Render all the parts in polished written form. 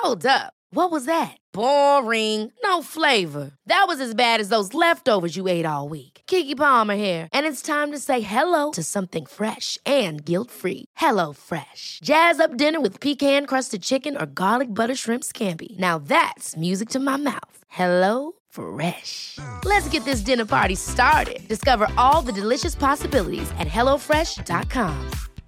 Hold up. What was that? Boring. No flavor. That was as bad as those leftovers you ate all week. Keke Palmer here, and it's time to say hello to something fresh and guilt-free. Hello Fresh. Jazz up dinner with pecan-crusted chicken or garlic butter shrimp scampi. Now that's music to my mouth. Hello Fresh. Let's get this dinner party started. Discover all the delicious possibilities at hellofresh.com.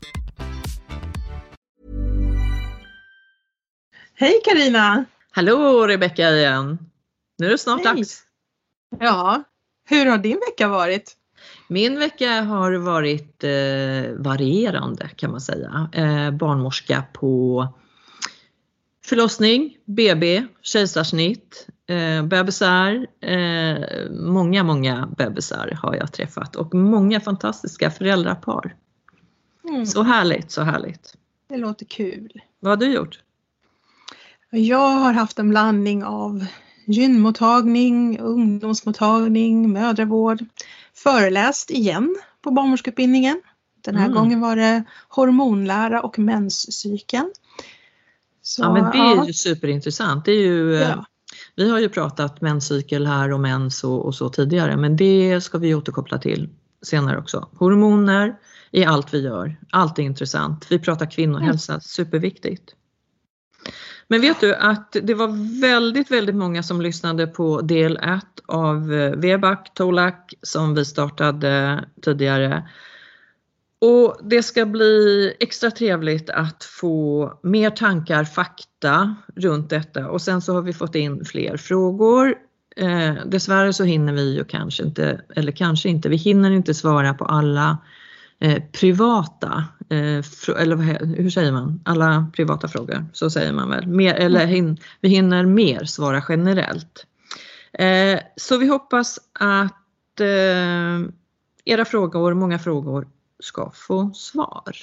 Hej Carina! Hallå Rebecka igen. Nu är det snart dags. Ja, hur har din vecka varit? Min vecka har varit varierande kan man säga. Barnmorska på förlossning, BB, kejsarsnitt, bebisar. Många bebisar har jag träffat och många fantastiska föräldrapar. Så härligt. Det låter kul. Vad har du gjort? Jag har haft en blandning av gynmottagning, ungdomsmottagning, mödravård. Föreläst igen på barnmorskeutbildningen. Den här gången var det hormonlära och menscykeln. Så, ja, men det är ju superintressant. Det är ju, vi har ju pratat menscykel här och mens och så tidigare. Men det ska vi återkoppla till senare också. Hormoner i allt vi gör. Allt är intressant. Vi pratar kvinnohälsa, superviktigt. Men vet du att det var väldigt många som lyssnade på del 1 av VBAC TOLAC som vi startade tidigare. Och det ska bli extra trevligt att få mer tankar, fakta runt detta. Och sen så har vi fått in fler frågor. Dessvärre så hinner vi ju kanske inte, vi hinner inte svara på alla privata, eller hur säger man? Alla privata frågor, så säger man väl. Vi hinner mer svara generellt. Så vi hoppas att era frågor, många frågor, ska få svar.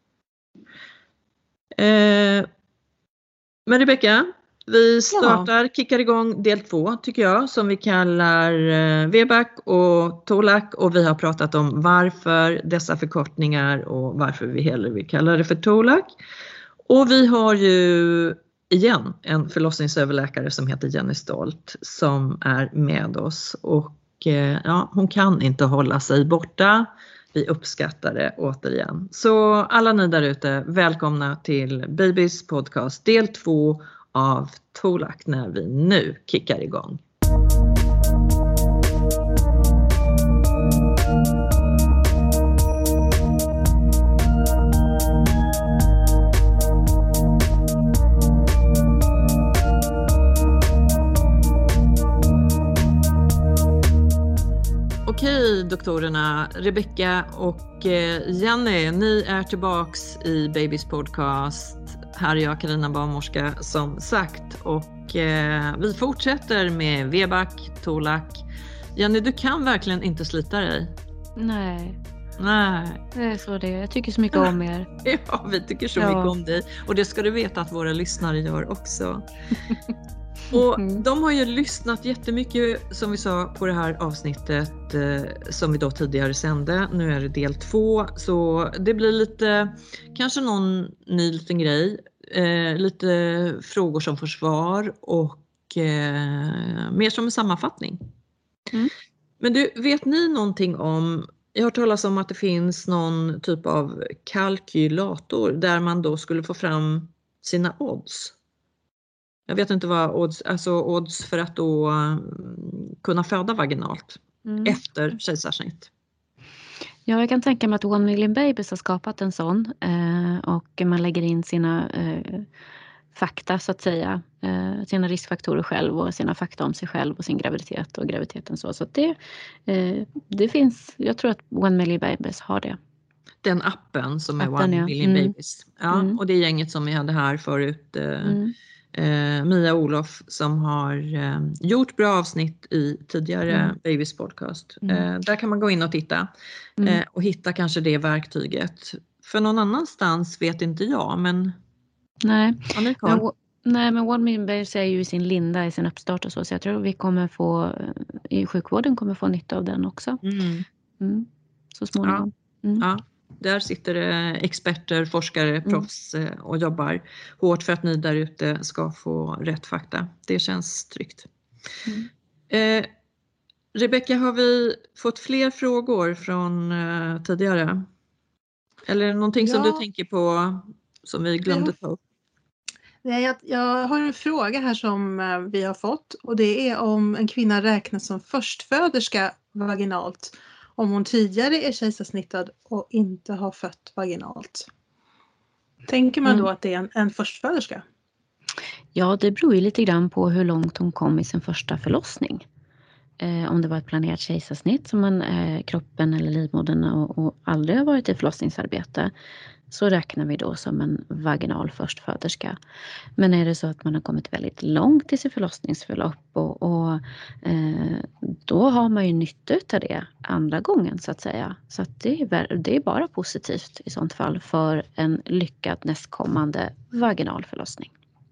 Men Rebecka, vi kickar igång del 2 tycker jag, som vi kallar VBAC och TOLAC, och vi har pratat om varför dessa förkortningar och varför vi hellre vill kalla det för TOLAC. Och vi har ju igen en förlossningsöverläkare som heter Jenny Stolt som är med oss, och hon kan inte hålla sig borta. Vi uppskattar det återigen. Så alla ni där ute, välkomna till Babys podcast del 2 av TOLAC när vi nu kickar igång. Okej doktorerna, Rebecka och Jenny, ni är tillbaks i Babys podcast. Här är jag, Carina barnmorska, som sagt, och vi fortsätter med VBAC, TOLAC. Jenny, du kan verkligen inte slita dig. Nej. Det är så det är. Jag tycker så mycket om er. Ja, vi tycker så mycket om dig. Och det ska du veta att våra lyssnare gör också. Och de har ju lyssnat jättemycket, som vi sa, på det här avsnittet som vi då tidigare sände. Nu är det del 2, så det blir lite, kanske någon ny liten grej. Lite frågor som får svar och mer som en sammanfattning. Men du, vet ni någonting om, jag har hört talas om att det finns någon typ av kalkylator där man då skulle få fram sina odds. Jag vet inte vad odds för att då kunna föda vaginalt efter kejsarsnitt. Ja, jag kan tänka mig att 1 Million Babies har skapat en sån och man lägger in sina fakta så att säga, sina riskfaktorer själv och sina fakta om sig själv och sin graviditet och graviditeten så att det finns, jag tror att 1 Million Babies har det. Den appen som är 1 Million Babies. Ja, och det är gänget som vi hade här förut. Mia Olof som har gjort bra avsnitt i tidigare Babys podcast. Där kan man gå in och titta och hitta kanske det verktyget. För någon annanstans vet inte jag, men nej, men 1 Million Babies är ju i sin linda, i sin uppstart och så jag tror vi kommer få, i sjukvården kommer få nytta av den också. Så småningom. Ja, Där sitter det experter, forskare, proffs och jobbar hårt för att ni där ute ska få rätt fakta. Det känns tryggt. Rebecka, har vi fått fler frågor från tidigare? Eller någonting som du tänker på som vi glömde ta upp? Jag har en fråga här som vi har fått, och det är om en kvinna räknas som förstföderska vaginalt om hon tidigare är kejsarsnittad och inte har fött vaginalt. Tänker man då att det är en förstföderska? Ja, det beror ju lite grann på hur långt hon kom i sin första förlossning. Om det var ett planerat kejsarsnitt som kroppen eller livmodern och aldrig har varit i förlossningsarbete, så räknar vi då som en vaginal förstföderska. Men är det så att man har kommit väldigt långt i sitt förlossningsförlopp och då har man ju nytta av det andra gången så att säga. Så att det är bara positivt i sånt fall för en lyckad nästkommande vaginal förlossning.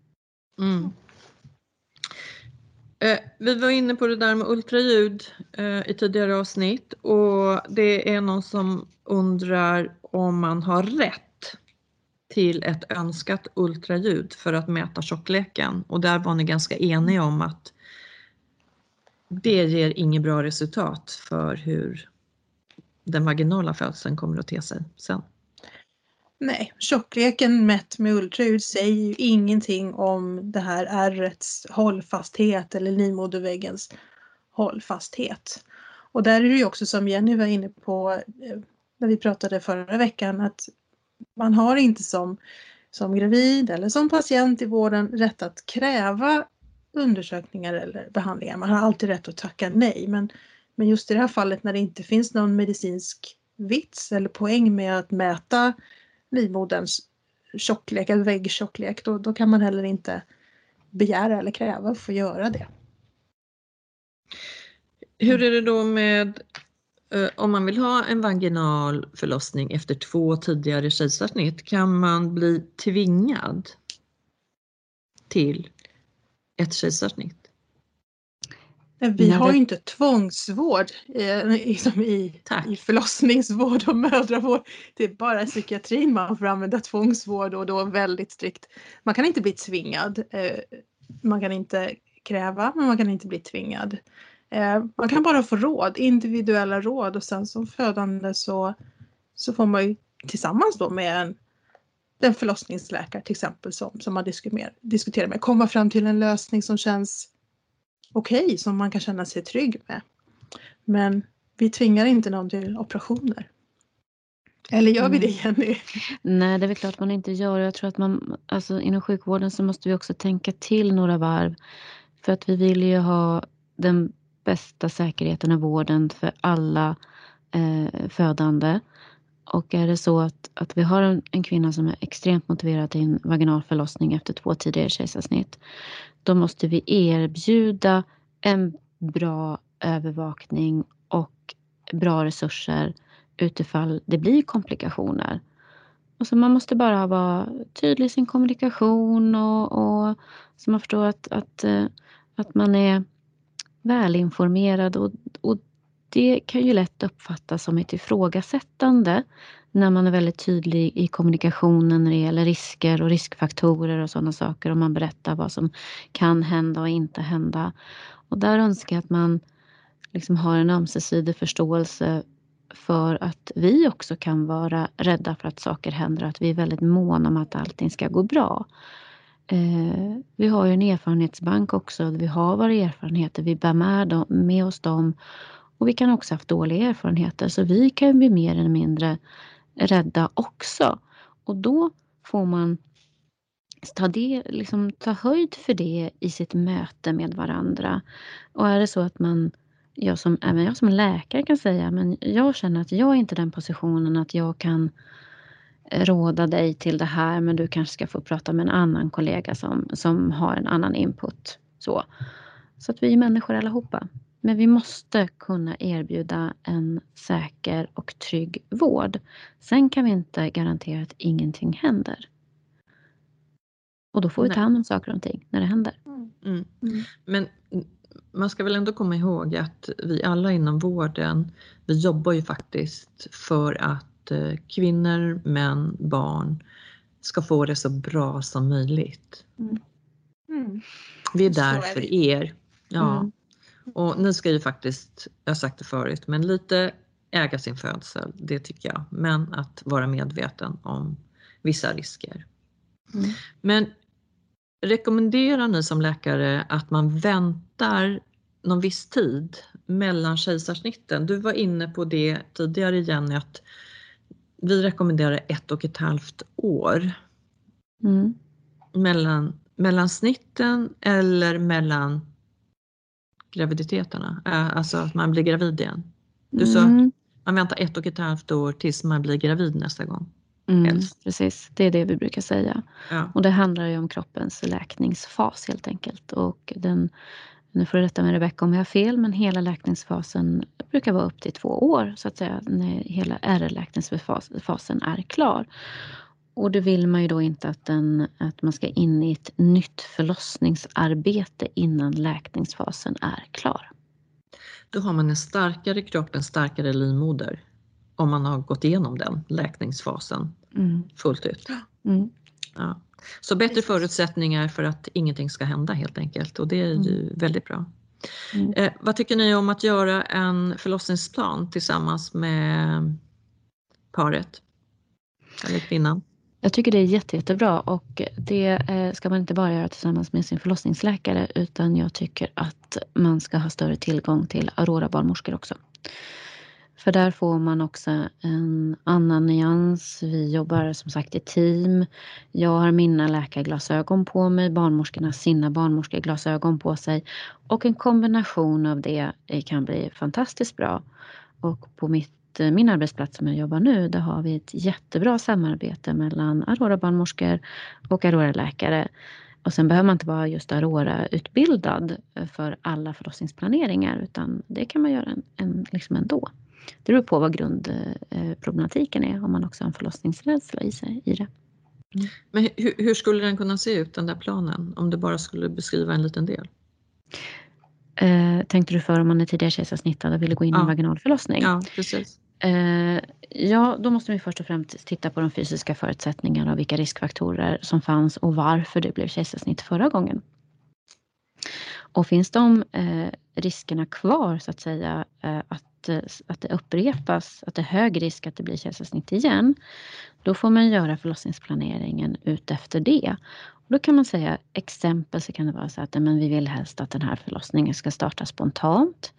Vi var inne på det där med ultraljud i tidigare avsnitt, och det är någon som undrar om man har rätt till ett önskat ultraljud för att mäta tjockleken, och där var ni ganska eniga om att det ger inget bra resultat för hur den vaginala födseln kommer att te sig sen. Nej, tjockleken mätt med ultraljud säger ju ingenting om det här ärrets hållfasthet eller livmoderväggens hållfasthet. Och där är det ju också, som Jenny var inne på när vi pratade förra veckan, att man har inte som gravid eller som patient i vården rätt att kräva undersökningar eller behandlingar. Man har alltid rätt att tacka nej, men just i det här fallet när det inte finns någon medicinsk vits eller poäng med att mäta livmoderns tjocklek eller väggtjocklek, då kan man heller inte begära eller kräva att få göra det. Hur är det då med om man vill ha en vaginal förlossning efter 2 tidigare kejsarsnitt? Kan man bli tvingad till ett kejsarsnitt? Vi har ju inte tvångsvård i förlossningsvård och mödravård. Det är bara psykiatrin man får använda tvångsvård, och då väldigt strikt. Man kan inte bli tvingad. Man kan inte kräva, men man kan inte bli tvingad. Man kan bara få råd, individuella råd, och sen som födande så får man ju tillsammans då med den förlossningsläkare till exempel som man diskuterar med, komma fram till en lösning som känns okej, som man kan känna sig trygg med. Men vi tvingar inte någon till operationer. Eller gör vi det, Jenny? Nej, det är väl klart man inte gör. Jag tror att inom sjukvården så måste vi också tänka till några varv. För att vi vill ju ha den bästa säkerheten i vården för alla födande. Och är det så att vi har en kvinna som är extremt motiverad till en vaginal förlossning efter 2 tidigare kejsarsnitt, då måste vi erbjuda en bra övervakning och bra resurser utifall det blir komplikationer. Och så man måste bara vara tydlig i sin kommunikation och så man förstår att man är välinformerad, och det kan ju lätt uppfattas som ett ifrågasättande när man är väldigt tydlig i kommunikationen när det gäller risker och riskfaktorer och sådana saker, och man berättar vad som kan hända och inte hända. Och där önskar jag att man liksom har en ömsesidig förståelse för att vi också kan vara rädda för att saker händer, att vi är väldigt måna om att allting ska gå bra. Vi har ju en erfarenhetsbank också, vi har våra erfarenheter, vi bär med oss dem, och vi kan också ha haft dåliga erfarenheter, så vi kan bli mer eller mindre rädda också. Och då får man ta höjd för det i sitt möte med varandra. Och är det så att även jag som läkare kan säga, men jag känner att jag är inte i den positionen att jag kan råda dig till det här, men du kanske ska få prata med en annan kollega som har en annan input. Så att vi är människor allihopa. Men vi måste kunna erbjuda en säker och trygg vård. Sen kan vi inte garantera att ingenting händer. Och då får vi ta hand om saker och ting när det händer. Men man ska väl ändå komma ihåg att vi alla inom vården, vi jobbar ju faktiskt för att att kvinnor, män, barn ska få det så bra som möjligt. Vi är där för er. Ja. Och ni ska ju faktiskt, jag har sagt det förut, men lite äga sin födsel, det tycker jag. Men att vara medveten om vissa risker. Men rekommenderar ni som läkare att man väntar någon viss tid mellan kejsarsnitten? Du var inne på det tidigare, Jenny, att vi rekommenderar 1,5 år mellan snitten eller mellan graviditeterna, alltså att man blir gravid igen. Du sa man väntar 1,5 år tills man blir gravid nästa gång. Precis, det är det vi brukar säga. Ja. Och det handlar ju om kroppens läkningsfas helt enkelt. Och nu får du rätta med Rebecka om jag har fel, men hela läkningsfasen brukar vara upp till 2 år så att säga, när hela ärrläkningsfasen är klar. Och det vill man ju då inte att man ska in i ett nytt förlossningsarbete innan läkningsfasen är klar. Då har man en starkare kropp, en starkare livmoder om man har gått igenom den läkningsfasen fullt ut. Ja. Så bättre förutsättningar för att ingenting ska hända helt enkelt, och det är ju väldigt bra. Vad tycker ni om att göra en förlossningsplan tillsammans med paret eller kvinnan? Jag tycker det är jättebra, och det ska man inte bara göra tillsammans med sin förlossningsläkare, utan jag tycker att man ska ha större tillgång till Aurora barnmorskor också. För där får man också en annan nyans. Vi jobbar som sagt i team. Jag har mina läkarglasögon på mig, barnmorskorna sina barnmorskeeglasögon på sig. Och en kombination av det kan bli fantastiskt bra. Och på min arbetsplats som jag jobbar nu, där har vi ett jättebra samarbete mellan Aurora barnmorskor och Aurora läkare. Och sen behöver man inte vara just Aurora utbildad för alla förlossningsplaneringar, utan det kan man göra liksom ändå. Det beror på vad grundproblematiken är, om man också har en förlossningsrädsla i det. Men hur skulle den kunna se ut, den där planen, om du bara skulle beskriva en liten del? Tänkte du för om man är tidigare kejsarsnittad och ville gå in i en vaginal förlossning? Ja, precis. Ja, då måste vi först och främst titta på de fysiska förutsättningarna och vilka riskfaktorer som fanns och varför det blev kejsarsnitt förra gången. Och finns de riskerna kvar så att säga, att det upprepas, att det är hög risk att det blir kejsarsnitt igen, då får man göra förlossningsplaneringen ut efter det. Och då kan man säga, exempel så kan det vara så att men vi vill helst att den här förlossningen ska starta spontant.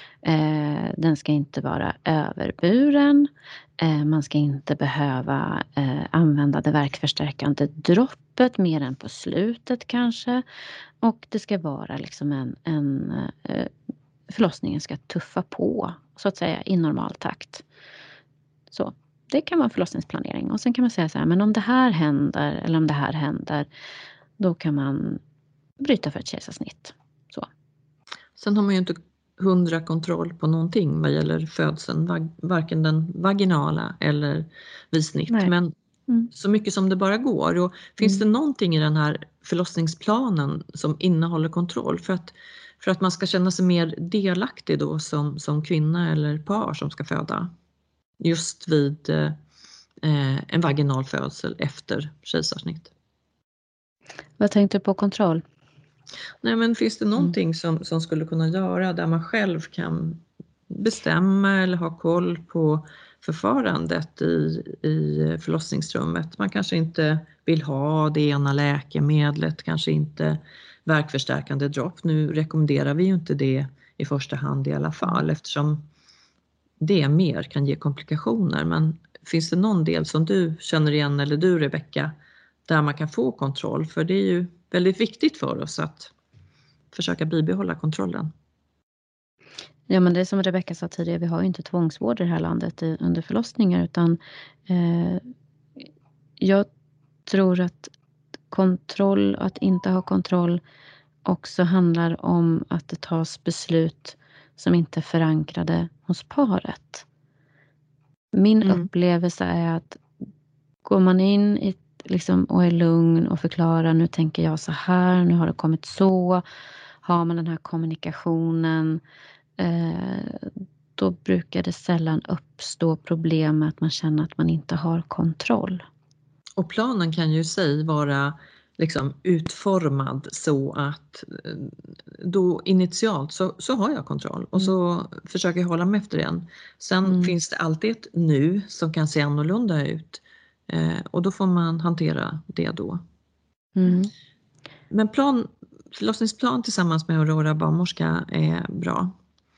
Den ska inte vara överburen. Man ska inte behöva använda det värkförstärkande droppet mer än på slutet kanske. Och det ska vara liksom förlossningen ska tuffa på så att säga i normal takt. Så det kan vara förlossningsplanering. Och sen kan man säga så här, men om det här händer eller om det här händer, då kan man bryta för ett kejsarsnitt. Så. Sen har man ju inte 100 kontroll på någonting vad gäller födseln, varken den vaginala eller vid snitt. Nej. Men så mycket som det bara går. Och finns det någonting i den här förlossningsplanen som innehåller kontroll för att man ska känna sig mer delaktig då som kvinna eller par som ska föda just vid en vaginal födsel efter kejsarsnitt? Vad tänkte du på kontroll? Nej, men finns det någonting som skulle kunna göra där man själv kan bestämma eller ha koll på förfarandet i förlossningsrummet? Man kanske inte vill ha det ena läkemedlet, kanske inte värkförstärkande dropp. Nu rekommenderar vi ju inte det i första hand i alla fall, eftersom det mer kan ge komplikationer. Men finns det någon del som du känner igen, eller du Rebecka, där man kan få kontroll? För det är ju väldigt viktigt för oss att försöka bibehålla kontrollen. Ja, men det är som Rebecka sa tidigare, vi har ju inte tvångsvård i det här landet under förlossningar, utan jag tror att kontroll, att inte ha kontroll också handlar om att det tas beslut som inte är förankrade hos paret. Min upplevelse är att går man in i liksom, och är lugn och förklarar, nu tänker jag så här, nu har det kommit så, har man den här kommunikationen, då brukar det sällan uppstå problem med att man känner att man inte har kontroll. Och planen kan ju i sig vara liksom utformad så att då initialt så har jag kontroll och så försöker jag hålla mig efter den. Sen finns det alltid ett nu som kan se annorlunda ut och då får man hantera det då. Men förlossningsplan tillsammans med Aurora barnmorska är bra.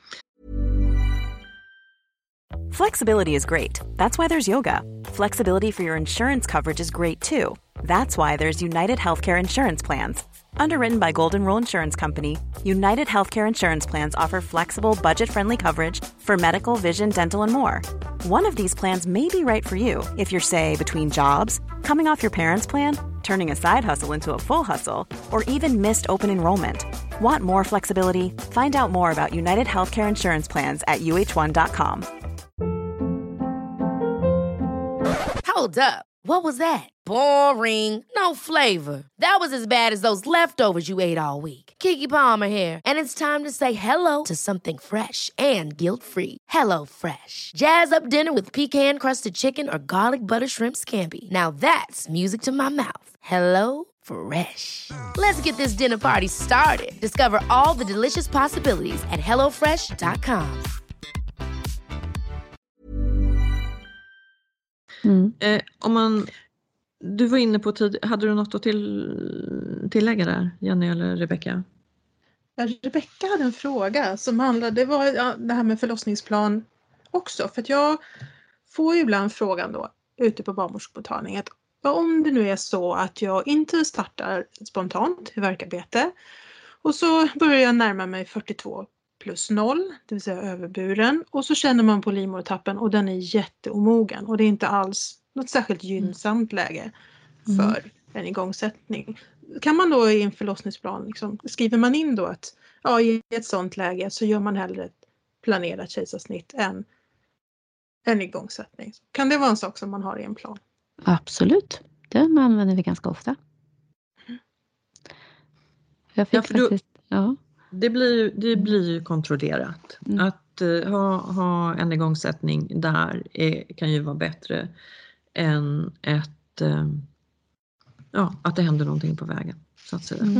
Flexibility is great. That's why there's yoga. Flexibility for your insurance coverage is great too. That's why there's United Healthcare Insurance Plans. Underwritten by Golden Rule Insurance Company, United Healthcare Insurance Plans offer flexible, budget-friendly coverage for medical, vision, dental, and more. One of these plans may be right for you if you're, say, between jobs, coming off your parents' plan, turning a side hustle into a full hustle, or even missed open enrollment. Want more flexibility? Find out more about United Healthcare Insurance Plans at uh1.com. Hold up. What was that? Boring. No flavor. That was as bad as those leftovers you ate all week. Keke Palmer here, and it's time to say hello to something fresh and guilt-free. Hello Fresh. Jazz up dinner with pecan-crusted chicken or garlic butter shrimp scampi. Now that's music to my mouth. Hello Fresh. Let's get this dinner party started. Discover all the delicious possibilities at hellofresh.com. Du var inne på hade du något att tillägga där, Jenny eller Rebecka? Ja, Rebecka hade en fråga som handlade, det var det här med förlossningsplan också. För att jag får ju ibland frågan då ute på barnmorskemottagningen att om det nu är så att jag inte startar spontant i värkarbete och så börjar jag närma mig 42 plus 0, det vill säga överburen, och så känner man på livmodertappen och den är jätteomogen och det är inte alls något särskilt gynnsamt läge för en igångsättning. Kan man då i en förlossningsplan, liksom, skriver man in då att i ett sådant läge så gör man hellre ett planerat kejsarsnitt än en igångsättning. Kan det vara en sak som man har i en plan? Absolut, det använder vi ganska ofta. Jag fick Det blir ju kontrollerat. Att ha en igångsättning där kan ju vara bättre än att det händer någonting på vägen, så att säga.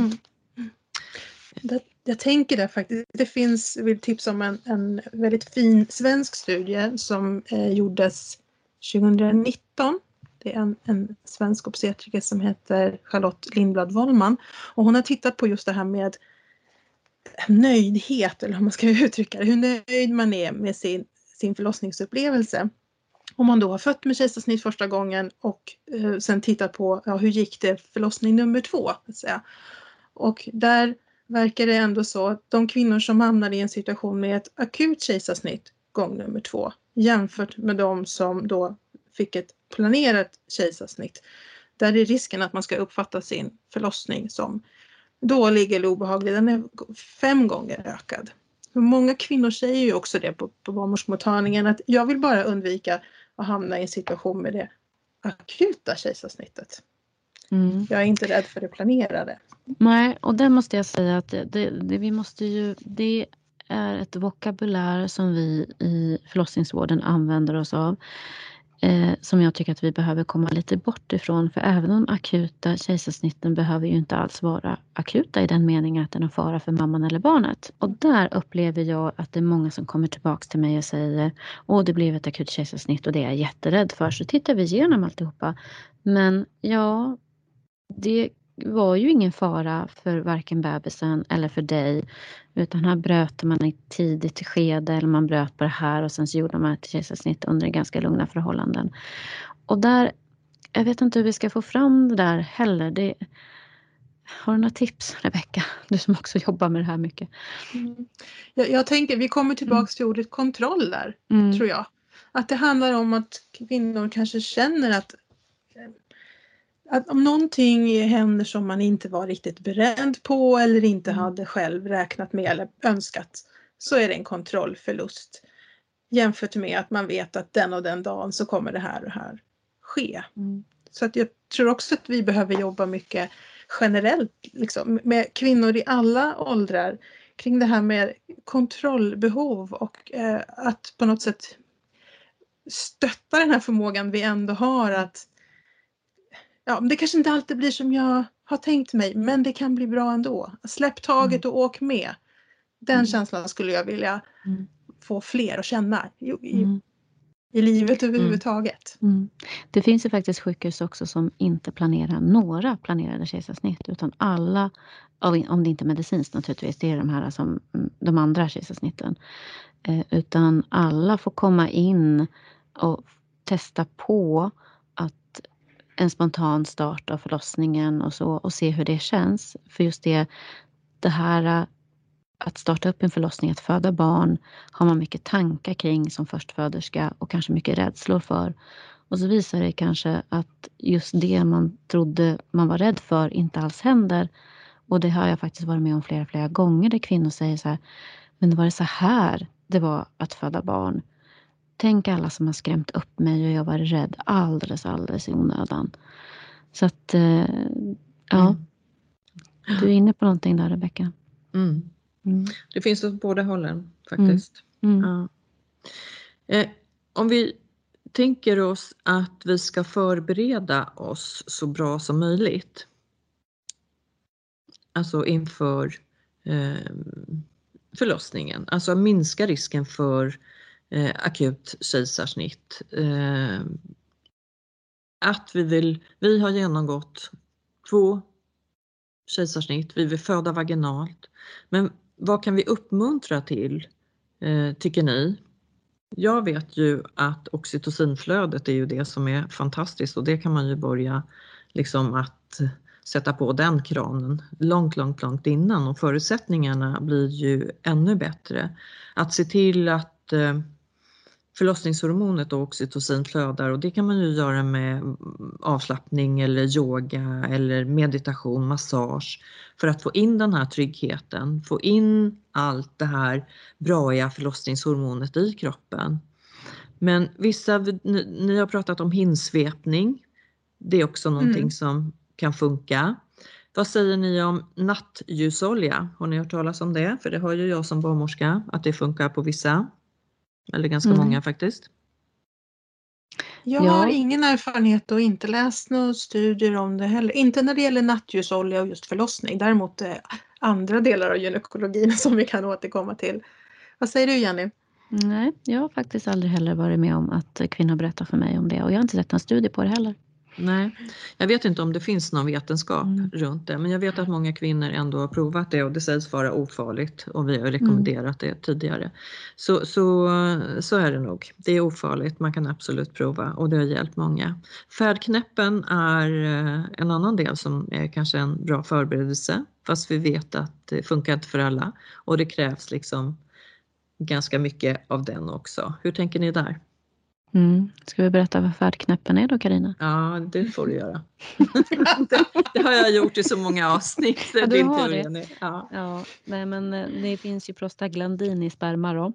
Jag tänker där faktiskt, det finns, vill tipsa om en väldigt fin svensk studie som gjordes 2019. Det är en svensk obstetriker som heter Charlotte Lindblad Wollman, och hon har tittat på just det här med nöjdhet, eller hur man ska uttrycka det, hur nöjd man är med sin förlossningsupplevelse. Om man då har fött med kejsarsnitt första gången och sen tittar på hur gick det förlossning nummer 2. Och där verkar det ändå så att de kvinnor som hamnar i en situation med ett akut kejsarsnitt gång nummer 2 jämfört med de som då fick ett planerat kejsarsnitt, där är risken att man ska uppfatta sin förlossning som dålig eller obehaglig, den är 5 gånger ökad. Många kvinnor säger ju också det på barnmorskemottagningen, att jag vill bara undvika att hamna i en situation med det akuta kejsarsnittet. Jag är inte rädd för det planerade. Nej, och det måste jag säga att det är ett vokabulär som vi i förlossningsvården använder oss av. Som jag tycker att vi behöver komma lite bort ifrån. För även de akuta kejsarsnitten behöver ju inte alls vara akuta i den meningen att det är någon fara för mamman eller barnet. Och där upplever jag att det är många som kommer tillbaka till mig och säger: det blev ett akut kejsarsnitt och det är jag jätterädd för. Så tittar vi igenom alltihopa. Men det var ju ingen fara för varken bebisen eller för dig. Utan här bröt man i tidigt skede, eller man bröt på det här och sen så gjorde man ett kejsarsnitt under ganska lugna förhållanden. Och där, jag vet inte hur vi ska få fram det där heller. Har du några tips, Rebecka? Du som också jobbar med det här mycket. Jag tänker, vi kommer tillbaka till ordet kontroll där, tror jag. Att det handlar om att kvinnor kanske känner att om någonting händer som man inte var riktigt beredd på eller inte hade själv räknat med eller önskat, så är det en kontrollförlust. Jämfört med att man vet att den och den dagen så kommer det här och här ske. Så att jag tror också att vi behöver jobba mycket generellt liksom, med kvinnor i alla åldrar kring det här med kontrollbehov och att på något sätt stötta den här förmågan vi ändå har att det kanske inte alltid blir som jag har tänkt mig, men det kan bli bra ändå. Släpp taget och åk med. Den känslan skulle jag vilja få fler att känna i livet överhuvudtaget. Det finns ju faktiskt sjukhus också som inte planerar några planerade kejsarsnitt, utan alla, om det inte är medicinskt naturligtvis, det är de här som de andra kejsarsnitten, utan alla får komma in och testa på att en spontan start av förlossningen och se hur det känns. För just det här att starta upp en förlossning, att föda barn, har man mycket tankar kring som förstföderska och kanske mycket rädslor för. Och så visar det kanske att just det man trodde man var rädd för inte alls händer. Och det har jag faktiskt varit med om flera gånger där kvinnor säger så här: men det var så här det var att föda barn. Tänk alla som har skrämt upp mig och jag var rädd alldeles i onödan. Så att, du är inne på någonting där, Rebecka. Det finns åt båda hållen faktiskt. Ja. Om vi tänker oss att vi ska förbereda oss så bra som möjligt. Alltså inför förlossningen. Alltså minska risken för akut kejsarsnitt. Att vi har genomgått 2 kejsarsnitt, vi vill föda vaginalt. Men vad kan vi uppmuntra till, tycker ni? Jag vet ju att oxytocinflödet är ju det som är fantastiskt, och det kan man ju börja liksom att sätta på den kranen långt innan, och förutsättningarna blir ju ännu bättre. Att se till att förlossningshormonet och oxytocin flödar, och det kan man ju göra med avslappning eller yoga eller meditation, massage, för att få in den här tryggheten, få in allt det här braiga förlossningshormonet i kroppen. Men ni har pratat om hinsvepning, det är också någonting som kan funka. Vad säger ni om nattljusolja? Har ni hört talas om det? För det har ju jag som barnmorska, att det funkar på vissa. Eller ganska många faktiskt. Jag har ingen erfarenhet och inte läst några studier om det heller. Inte när det gäller nattljusolja och just förlossning. Däremot andra delar av gynekologin som vi kan återkomma till. Vad säger du, Jenny? Nej, jag har faktiskt aldrig heller varit med om att kvinnor berättar för mig om det. Och jag har inte sett någon studie på det heller. Nej, jag vet inte om det finns någon vetenskap runt det, men jag vet att många kvinnor ändå har provat det, och det sägs vara ofarligt, och vi har rekommenderat det tidigare. Så är det nog. Det är ofarligt, man kan absolut prova, och det har hjälpt många. Färdknäppen är en annan del som är kanske en bra förberedelse, fast vi vet att det funkar inte för alla, och det krävs liksom ganska mycket av den också. Hur tänker ni där? Ska vi berätta vad färdknäppen är då, Carina? Ja, det får du göra. det har jag gjort i så många avsnitt. Ja, du har det. Ja, men det finns ju prostaglandin i sperma då.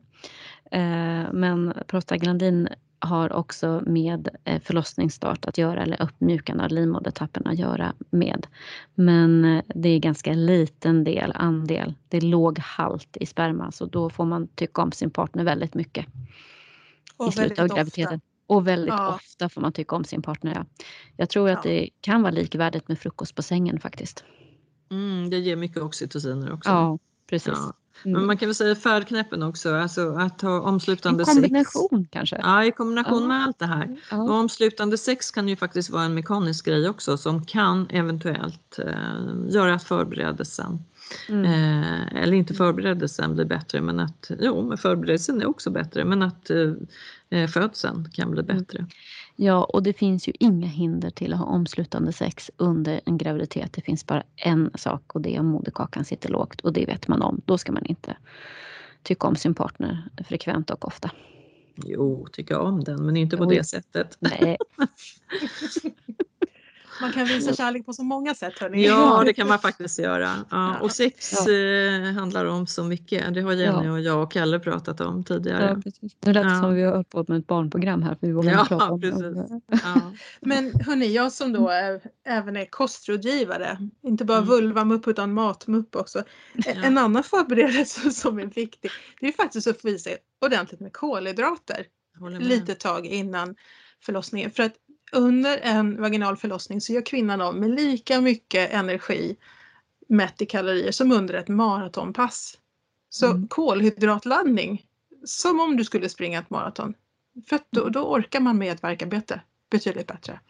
Men prostaglandin har också med förlossningsstart att göra, eller uppmjukande av livmodertappen att göra med. Men det är ganska liten andel. Det är låg halt i sperma, så då får man tycka om sin partner väldigt mycket. I slutet av graviditeten. Och väldigt ofta får man tycka om sin partner. Ja. Jag tror att det kan vara likvärdigt med frukost på sängen faktiskt. Det ger mycket oxytociner också. Ja, precis. Ja. Men man kan väl säga färdknäppen också. Alltså att ha omslutande sex. I kombination kanske. Ja, i kombination med allt det här. Och omslutande sex kan ju faktiskt vara en mekanisk grej också, som kan eventuellt göra att förberedelsen. Eller inte förberedelsen blir bättre, men att men förberedelsen är också bättre, men att födseln kan bli bättre. Ja, och det finns ju inga hinder till att ha omslutande sex under en graviditet. Det finns bara en sak, och det är om moderkakan sitter lågt, och det vet man om. Då ska man inte tycka om sin partner frekvent och ofta. Jo, tycka om den, men inte på det sättet. Nej. Man kan visa kärlek på så många sätt, hörni. Ja, det kan man faktiskt göra. Ja, och sex handlar om så mycket. Det har Jenny och jag och Kalle pratat om tidigare. Ja, precis. Det lät som vi har hållit på med ett barnprogram här. För vi vågar prata om precis. det. Ja. Men hörni, jag som då även är kostrådgivare, inte bara vulvamupp utan matmupp också. En annan förberedelse som är viktig, det är faktiskt att få i sig ordentligt med kolhydrater. Lite tag innan förlossningen. För att under en vaginal förlossning så gör kvinnan av med lika mycket energi mätt i kalorier som under ett maratonpass. Så kolhydratladdning, som om du skulle springa ett maraton. För att då orkar man med ett värkarbete betydligt bättre.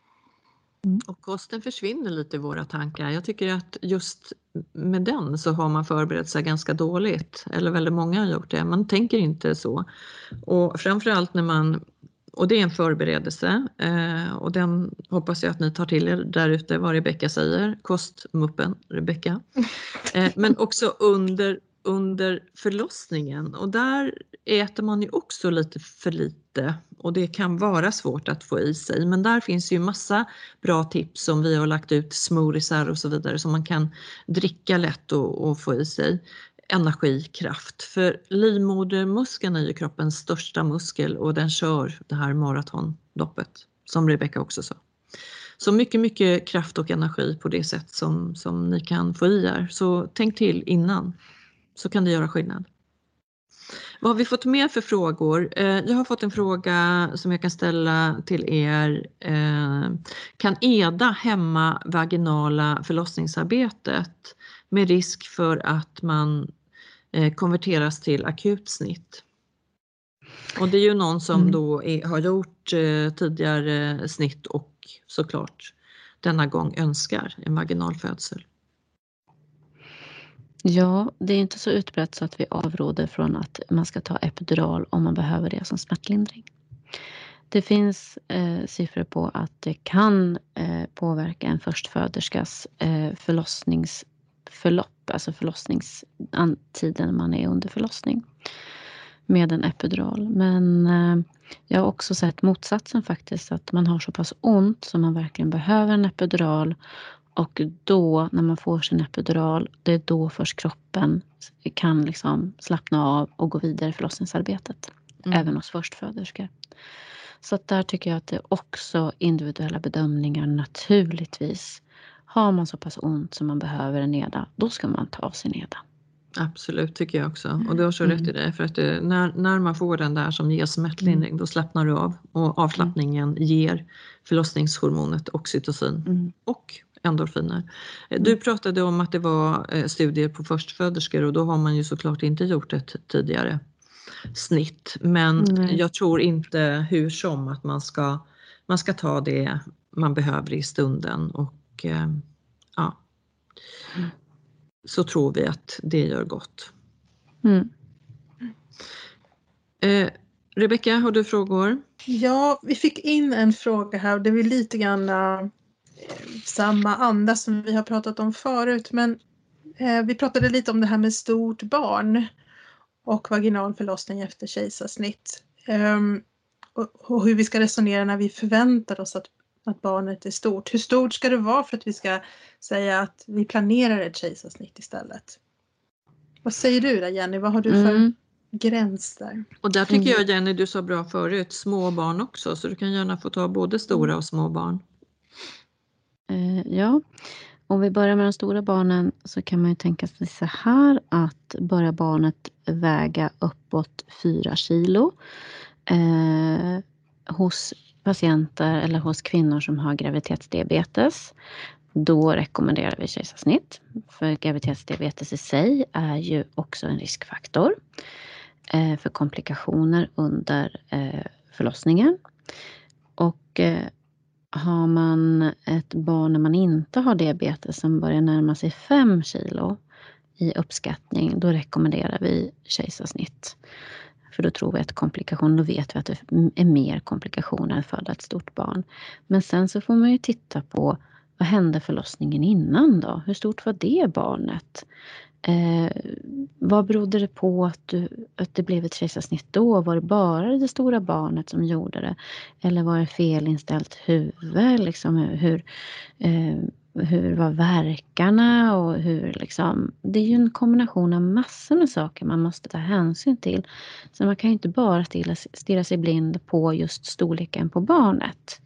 Och kosten försvinner lite i våra tankar. Jag tycker att just med den så har man förberett sig ganska dåligt. Eller väldigt många har gjort det. Man tänker inte så. Och framförallt när man... Och det är en förberedelse. Och den hoppas jag att ni tar till er där ute vad Rebecka säger. Kostmuppen Rebecka. Men också under förlossningen. Och där äter man ju också lite för lite. Och det kan vara svårt att få i sig. Men där finns ju massa bra tips som vi har lagt ut. Smoothiesar och så vidare. Som man kan dricka lätt och få i sig. Energikraft. För livmodermuskeln är ju kroppens största muskel. Och den kör det här maratonloppet. Som Rebecka också sa. Så mycket kraft och energi på det sätt som ni kan få i er. Så tänk till innan. Så kan det göra skillnad. Vad har vi fått mer för frågor? Jag har fått en fråga som jag kan ställa till er. Kan EDA hämma vaginala förlossningsarbetet med risk för att man konverteras till akutsnitt? Och det är ju någon som då har gjort tidigare snitt och såklart denna gång önskar en vaginal födsel. Ja, det är inte så utbrett så att vi avråder från att man ska ta epidural om man behöver det som smärtlindring. Det finns siffror på att det kan påverka en förstföderskas förlossningsförlopp, alltså förlossningstiden man är under förlossning med en epidural. Men jag har också sett motsatsen faktiskt, att man har så pass ont som man verkligen behöver en epidural. Och då när man får sin epidural, det är då först kroppen kan liksom slappna av och gå vidare i förlossningsarbetet. Även hos förstföderskor. Så att där tycker jag att det är också individuella bedömningar naturligtvis. Har man så pass ont som man behöver en EDA, då ska man ta sin EDA. Absolut, tycker jag också. Och du har så rätt i det. För att när man får den där som ger smärtlindring, då slappnar du av. Och avslappningen ger förlossningshormonet oxytocin och endorfiner. Du pratade om att det var studier på förstföderskor och då har man ju såklart inte gjort ett tidigare snitt. Men jag tror inte hur som att man ska ta det man behöver i stunden och så tror vi att det gör gott. Rebecka, har du frågor? Ja, vi fick in en fråga här och det är lite grann samma anda som vi har pratat om förut, men vi pratade lite om det här med stort barn och vaginal förlossning efter kejsarsnitt och hur vi ska resonera när vi förväntar oss att barnet är stort. Hur stort ska det vara för att vi ska säga att vi planerar ett kejsarsnitt istället? Vad säger du där, Jenny? Vad har du för gräns där? Och där tycker jag, Jenny, du sa bra förut, små barn också, så du kan gärna få ta både stora och små barn. Ja, om vi börjar med de stora barnen så kan man ju tänka sig så här att börjar barnet väga uppåt 4 kilo hos patienter eller hos kvinnor som har graviditetsdiabetes, då rekommenderar vi kejsarsnitt. För graviditetsdiabetes i sig är ju också en riskfaktor för komplikationer under förlossningen. Och har man ett barn när man inte har diabetes som börjar närma sig 5 kilo i uppskattning, då rekommenderar vi kejsarsnitt. För då tror vi att då vet vi att det är mer komplikationer att föda ett stort barn. Men sen så får man ju titta på vad hände förlossningen innan då? Hur stort var det barnet? Vad berodde det på att det blev ett kejsarsnitt då? Var det bara det stora barnet som gjorde det? Eller var det felinställt huvud? Liksom, hur var verkarna? Och hur, liksom, det är ju en kombination av massor med saker man måste ta hänsyn till. Så man kan ju inte bara stirra sig blind på just storleken på barnet.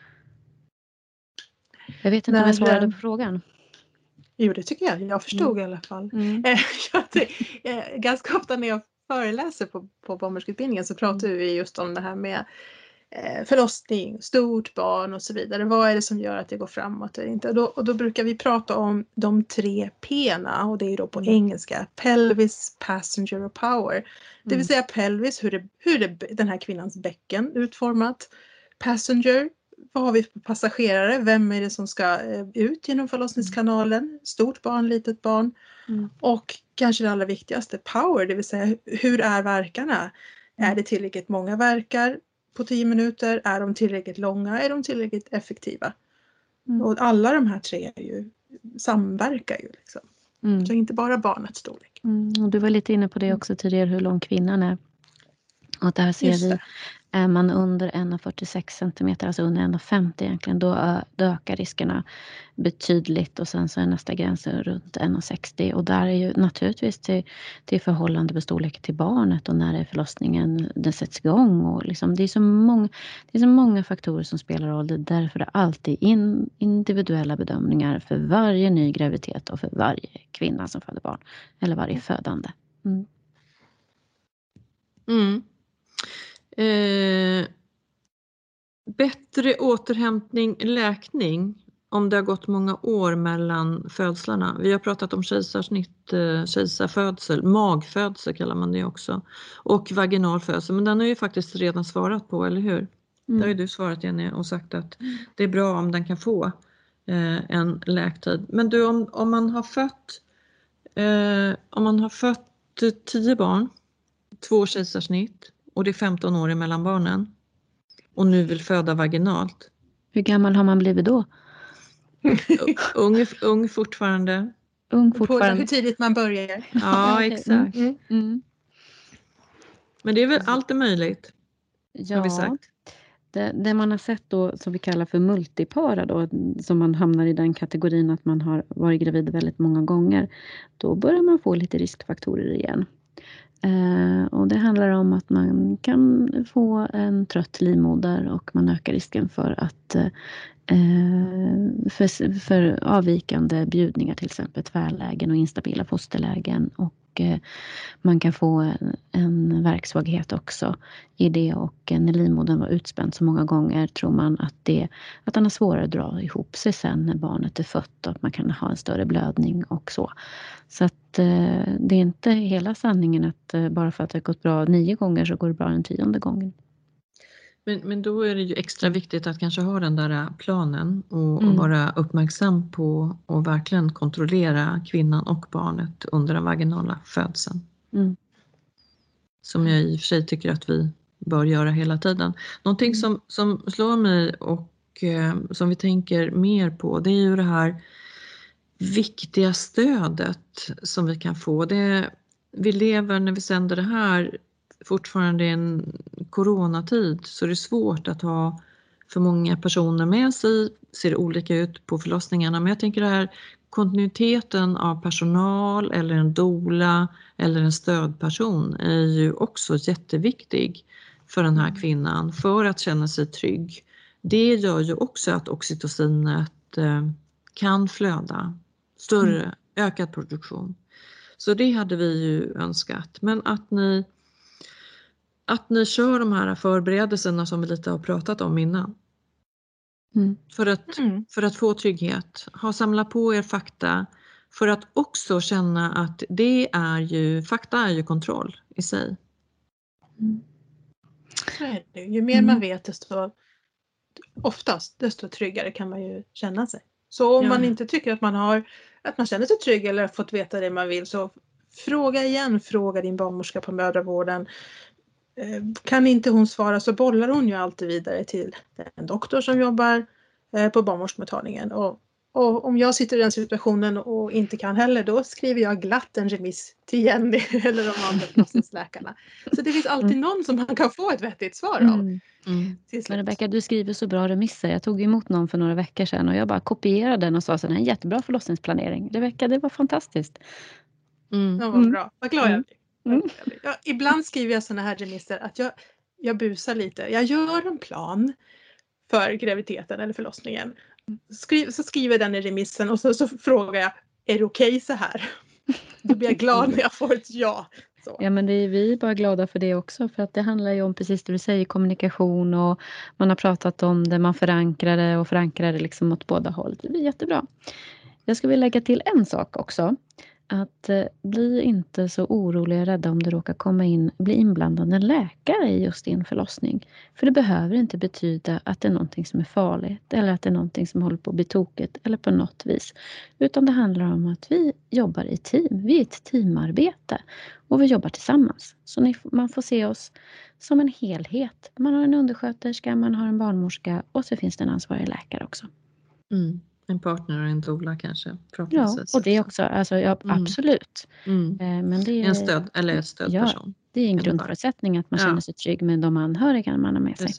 Jag vet inte om jag svarade på frågan. Jo, det tycker jag. Jag förstod i alla fall. Ganska ofta när jag föreläser på barnmorskeutbildningen så pratar vi just om det här med förlossning, stort barn och så vidare. Vad är det som gör att det går framåt eller inte? Och då brukar vi prata om de 3 P:na, och det är då på engelska pelvis, passenger och power. Det vill säga pelvis, hur den här kvinnans bäcken utformat. Passenger, vad har vi för passagerare? Vem är det som ska ut genom förlossningskanalen? Stort barn, litet barn. Och kanske det allra viktigaste, power, det vill säga hur är verkarna? Är det tillräckligt många verkar på 10 minuter? Är de tillräckligt långa? Är de tillräckligt effektiva? Och alla de här 3 är ju, samverkar ju liksom. Så inte bara barnets storlek. Och du var lite inne på det också tidigare, hur lång kvinnan är. Och där ser vi, är man under 1,46 cm, alltså under 1,50 egentligen, då ökar riskerna betydligt. Och sen så är nästa gräns runt 1,60. Och där är ju naturligtvis till förhållande med storlek till barnet och när det är förlossningen den sätts igång. Och liksom, det är så många faktorer som spelar roll. Det är därför det alltid individuella bedömningar för varje ny graviditet och för varje kvinna som föder barn. Eller varje födande. Bättre återhämtning, läkning om det har gått många år mellan födslarna. Vi har pratat om kejsarsnitt, kejsarfödsel, magfödsel kallar man det också. Och vaginal födsel, men den har ju faktiskt redan svarat på, eller hur? Det har ju du svarat, Jenny, och sagt att det är bra om den kan få en läktid. Men du, om man har fött 10 barn, 2 kejsarsnitt och det är 15 år mellan barnen och nu vill föda vaginalt. Hur gammal har man blivit då? Ung fortfarande. På hur tidigt man börjar. Ja, exakt. Men det är väl alltid möjligt. Ja, har vi sagt. Det man har sett då, som vi kallar för multipara då, som man hamnar i den kategorin att man har varit gravid väldigt många gånger, då börjar man få lite riskfaktorer igen. Och det handlar om att man kan få en trött livmoder och man ökar risken för att för avvikande bjudningar, till exempel tvärlägen och instabila fosterlägen, och man kan få en värksvaghet också i det, och när livmodern var utspänd så många gånger tror man att den har svårare att dra ihop sig sen när barnet är fött, och att man kan ha en större blödning och så. Så att det är inte hela sanningen att bara för att det har gått bra 9 gånger så går det bra den 10:e gången. Men då är det ju extra viktigt att kanske ha den där planen och vara uppmärksam på och verkligen kontrollera kvinnan och barnet under den vaginala födseln. Som jag i och för sig tycker att vi bör göra hela tiden. Någonting som slår mig och som vi tänker mer på, det är ju det här viktiga stödet som vi kan få. Vi lever, när vi sänder det här, fortfarande i en coronatid, så är det svårt att ha för många personer med sig. Ser olika ut på förlossningarna, men jag tänker det här kontinuiteten av personal eller en doula eller en stödperson är ju också jätteviktig för den här kvinnan för att känna sig trygg. Det gör ju också att oxytocinet kan flöda, större, ökad produktion. Så det hade vi ju önskat. Men att ni kör de här förberedelserna som vi lite har pratat om innan. För att få trygghet. Samla på er fakta. För att också känna att fakta är ju kontroll i sig. Så är det. Ju mer man vet, desto tryggare kan man ju känna sig. Så om man inte tycker att man känner sig trygg eller har fått veta det man vill, så fråga din barnmorska på mödravården. Kan inte hon svara, så bollar hon ju alltid vidare till en doktor som jobbar på barnmorskemottagningen, och Och om jag sitter i den situationen och inte kan heller, då skriver jag glatt en remiss till Jenny eller de andra förlossningsläkarna. Så det finns alltid någon som man kan få ett vettigt svar av. Men Rebecka, du skriver så bra remisser. Jag tog emot någon för några veckor sedan och jag bara kopierade den och sa så här, en jättebra förlossningsplanering. Rebecka, det var fantastiskt. Ja, vad bra. Vad glad jag blir. Ja, ibland skriver jag såna här remisser att jag busar lite. Jag gör en plan för graviditeten eller förlossningen. Så skriver den i remissen och så frågar jag, är det okej så här? Då blir jag glad när jag får ett ja. Så. Ja, men vi är bara glada för det också, för att det handlar ju om precis det du säger, kommunikation, och man har pratat om det, man förankrar det liksom åt båda håll. Det blir jättebra. Jag ska vilja lägga till en sak också. Att bli inte så orolig och rädda om det råkar bli inblandad en läkare i just din förlossning. För det behöver inte betyda att det är någonting som är farligt eller att det är någonting som håller på att bli tokigt eller på något vis. Utan det handlar om att vi jobbar i team. Vi är ett teamarbete och vi jobbar tillsammans. Så man får se oss som en helhet. Man har en undersköterska, man har en barnmorska och så finns det en ansvarig läkare också. En partner och en doula kanske. Ja, och det också. Alltså, absolut. Men det är en stödperson. Ja, det är en grundförutsättning att man känner sig trygg med de anhöriga man har med sig.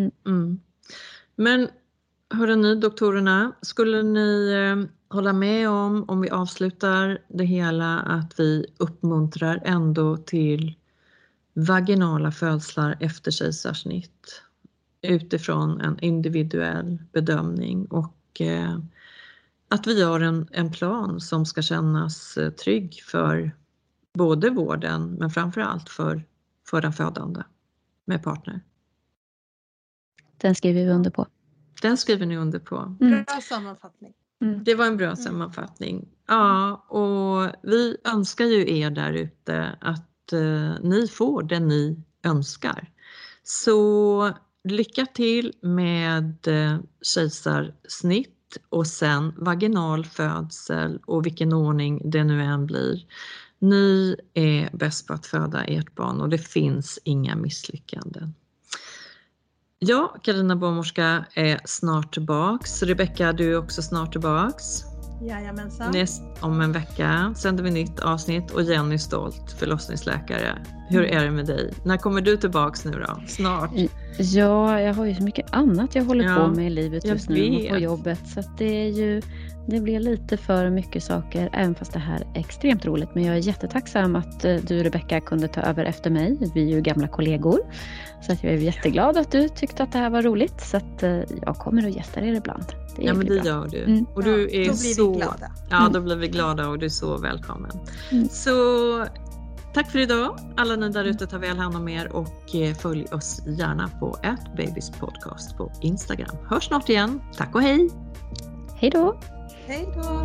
Men hörde ni doktorerna, skulle ni hålla med om vi avslutar det hela, att vi uppmuntrar ändå till vaginala födslar efter kejsarsnitt utifrån en individuell bedömning, och att vi gör en plan som ska kännas trygg för både vården men framförallt för den födande med partner. Den skriver vi under på. Den skriver ni under på. Bra sammanfattning. Det var en bra sammanfattning. Ja, och vi önskar ju er där ute att ni får det ni önskar. Så lycka till med kejsarsnitt och sen vaginal födsel och vilken ordning det nu än blir. Ni är bäst på att föda ert barn och det finns inga misslyckanden. Ja, Carina barnmorska är snart tillbaks. Rebecka, du är också snart tillbaks. Jajamensan. Om en vecka sänder vi nytt avsnitt och Jenny Stolt, förlossningsläkare. Hur är det med dig? När kommer du tillbaks nu då? Snart? Ja, jag har ju så mycket annat jag håller på med i livet just nu och på jobbet. Så att det blir lite för mycket saker, även fast det här är extremt roligt. Men jag är jättetacksam att du, Rebecka, kunde ta över efter mig. Vi är ju gamla kollegor. Så att jag är jätteglad att du tyckte att det här var roligt. Så att jag kommer att gästa er ibland. Ja, men det gör du. Och du är då blir vi glada. Ja, då blir vi glada och du är så välkommen. Så tack för idag. Alla ni där ute, tar väl hand om er och följ oss gärna på @babyspodcast på Instagram. Hörs snart igen. Tack och hej! Hej då! Hej då!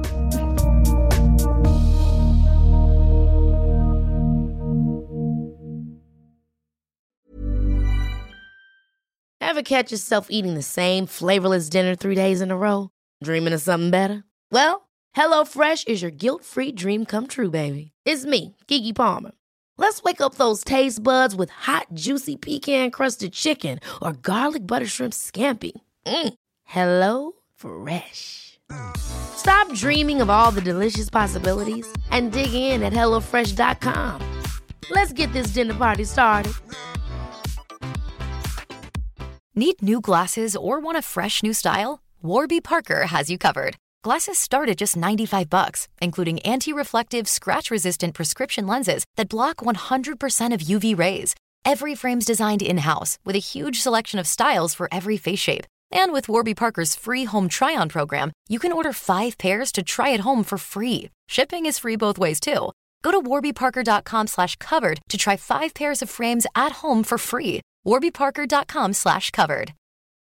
Ever catch yourself eating the same flavorless dinner 3 days in a row? Dreaming of something better? Well, HelloFresh is your guilt-free dream come true, baby. It's me, Keke Palmer. Let's wake up those taste buds with hot, juicy pecan-crusted chicken or garlic butter shrimp scampi. Hello Fresh. Stop dreaming of all the delicious possibilities and dig in at HelloFresh.com. Let's get this dinner party started. Need new glasses or want a fresh new style? Warby Parker has you covered. Glasses start at just $95, including anti-reflective, scratch-resistant prescription lenses that block 100% of UV rays. Every frame's designed in-house with a huge selection of styles for every face shape. And with Warby Parker's free home try-on program, you can order 5 pairs to try at home for free. Shipping is free both ways, too. Go to warbyparker.com/covered to try 5 pairs of frames at home for free. warbyparker.com/covered.